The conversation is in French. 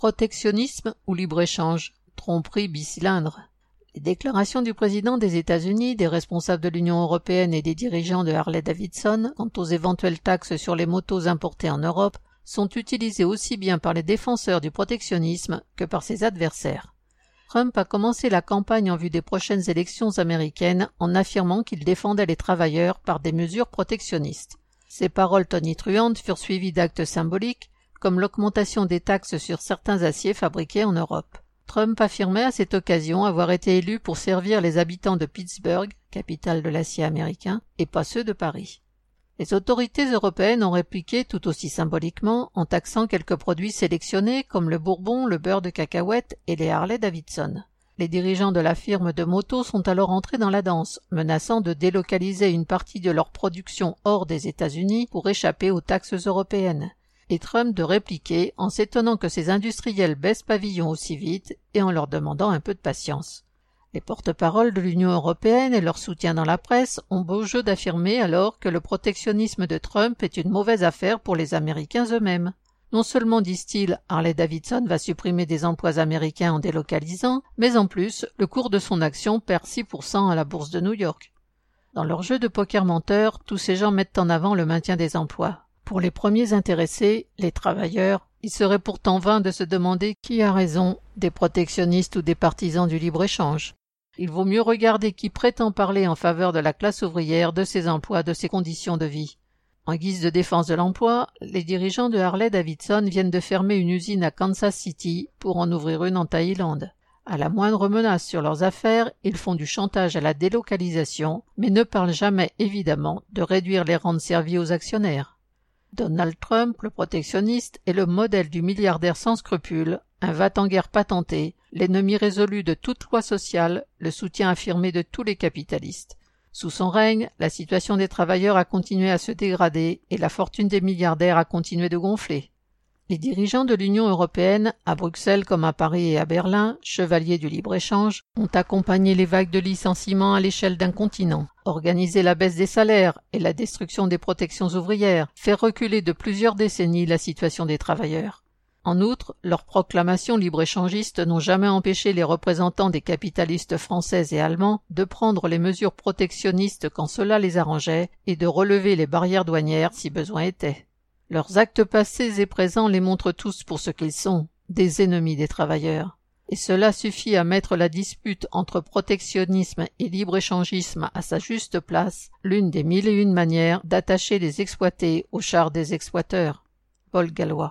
Protectionnisme ou libre-échange, tromperie bicylindre. Les déclarations du président des États-Unis, des responsables de l'Union européenne et des dirigeants de Harley-Davidson quant aux éventuelles taxes sur les motos importées en Europe sont utilisées aussi bien par les défenseurs du protectionnisme que par ses adversaires. Trump a commencé la campagne en vue des prochaines élections américaines en affirmant qu'il défendait les travailleurs par des mesures protectionnistes. Ces paroles tonitruantes furent suivies d'actes symboliques, comme l'augmentation des taxes sur certains aciers fabriqués en Europe. Trump affirmait à cette occasion avoir été élu pour servir les habitants de Pittsburgh, capitale de l'acier américain, et pas ceux de Paris. Les autorités européennes ont répliqué tout aussi symboliquement en taxant quelques produits sélectionnés comme le bourbon, le beurre de cacahuète et les Harley-Davidson. Les dirigeants de la firme de motos sont alors entrés dans la danse, menaçant de délocaliser une partie de leur production hors des États-Unis pour échapper aux taxes européennes. Et Trump de répliquer en s'étonnant que ces industriels baissent pavillon aussi vite et en leur demandant un peu de patience. Les porte-paroles de l'Union européenne et leur soutien dans la presse ont beau jeu d'affirmer alors que le protectionnisme de Trump est une mauvaise affaire pour les Américains eux-mêmes. Non seulement, disent-ils, Harley-Davidson va supprimer des emplois américains en délocalisant, mais en plus, le cours de son action perd 6% à la bourse de New York. Dans leur jeu de poker menteur, tous ces gens mettent en avant le maintien des emplois. Pour les premiers intéressés, les travailleurs, il serait pourtant vain de se demander qui a raison, des protectionnistes ou des partisans du libre-échange. Il vaut mieux regarder qui prétend parler en faveur de la classe ouvrière, de ses emplois, de ses conditions de vie. En guise de défense de l'emploi, les dirigeants de Harley-Davidson viennent de fermer une usine à Kansas City pour en ouvrir une en Thaïlande. À la moindre menace sur leurs affaires, ils font du chantage à la délocalisation, mais ne parlent jamais, évidemment, de réduire les rentes servies aux actionnaires. Donald Trump, le protectionniste, est le modèle du milliardaire sans scrupules, un va-t-en-guerre patenté, l'ennemi résolu de toute loi sociale, le soutien affirmé de tous les capitalistes. Sous son règne, la situation des travailleurs a continué à se dégrader et la fortune des milliardaires a continué de gonfler. Les dirigeants de l'Union européenne, à Bruxelles comme à Paris et à Berlin, chevaliers du libre-échange, ont accompagné les vagues de licenciements à l'échelle d'un continent, organisé la baisse des salaires et la destruction des protections ouvrières, fait reculer de plusieurs décennies la situation des travailleurs. En outre, leurs proclamations libre-échangistes n'ont jamais empêché les représentants des capitalistes français et allemands de prendre les mesures protectionnistes quand cela les arrangeait et de relever les barrières douanières si besoin était. Leurs actes passés et présents les montrent tous pour ce qu'ils sont, des ennemis des travailleurs. Et cela suffit à mettre la dispute entre protectionnisme et libre-échangisme à sa juste place, l'une des 1001 manières d'attacher les exploités au char des exploiteurs. Paul Gallois.